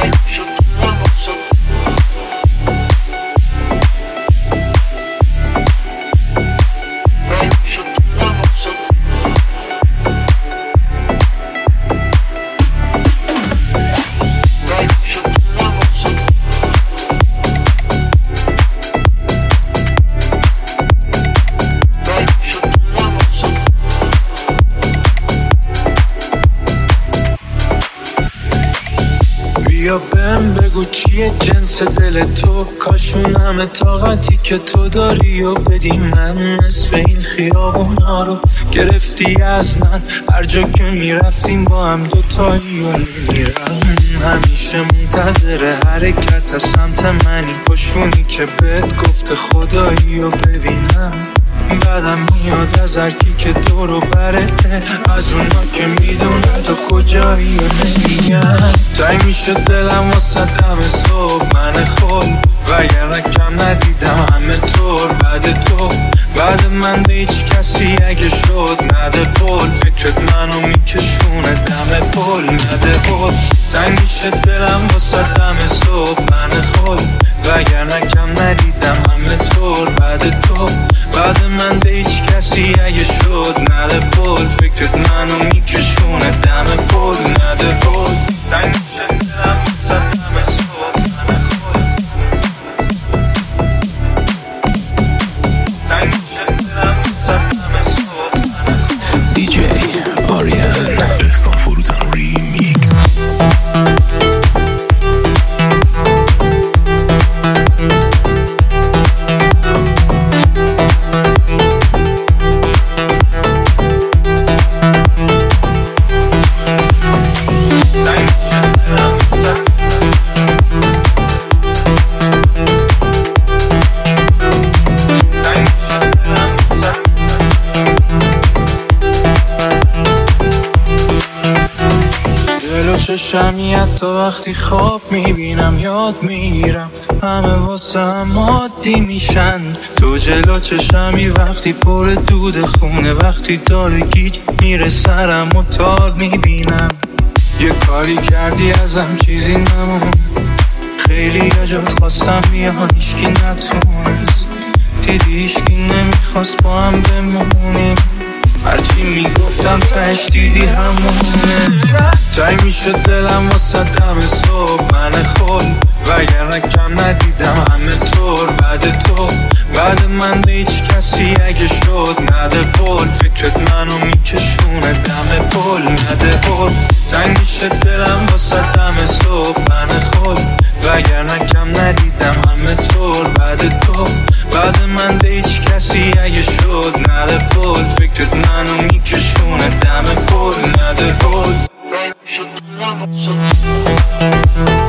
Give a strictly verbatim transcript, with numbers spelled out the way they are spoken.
بیا بهم بگو چیه جنس دل تو، کاشون همه طاقتی که تو داری و بدی من. نصف این خیابونا رو گرفتی از من، هر جا که میرفتیم با هم دوتایی و میرم. همیشه منتظر حرکت از سمت منی، کاشونی که بهت گفته خدایی و ببینم. بعدم میاد از هرکی که دورو بره، از اونا که میدونه تو کجایی و نمیگم. تای میشه دلم واسه دم صبح من خود، وگرنه کم ندیدم همه طور بعد تو. بعد من به هیچ کسی اگه شد نده پول، فکرت منو میکشونه دم پول نده پول. تای میشه دلم واسه دم صبح من خود، وگرنه کم ندیدم همه طور بعد تو. بعد من به هیچ کسی اگه شد نده پول، فکرت منو میکشونه دم پول نده پول. تای میشه دلم واسه دم صبح من خود، تای میشه دلم واسه دم صبح من خود. دی جی آریان احسان فروتن ریمیکس. چشمی حتی وقتی خواب میبینم یاد میگیرم، همه واسه هم عادی میشن. تو جلو چشمی وقتی پر دود خونه، وقتی داره گیج میره سرم و تار میبینم. یه کاری کردی ازم چیزی نمون، خیلی جات خواستم بیان هیچکی نتونست، دیدی هیچکی نمیخواست با هم بمونیم. هرچی میگفتم تش دیدی همونه. تای میشه دلم واسه دم صبح من خود، وگرنه کم ندیدم همه طور بعد تو. بعد من به هیچ کسی اگه شد نده پول، فکرت منو میکشونه دم پول نده پول. تای میشه دلم واسه دم صبح من خود، وگرنه کم ندیدم همه طور بعد تو. بعد من به هیچ کسی اگه شد نده پول، فکرت منو میکشونه دم پول نده پول.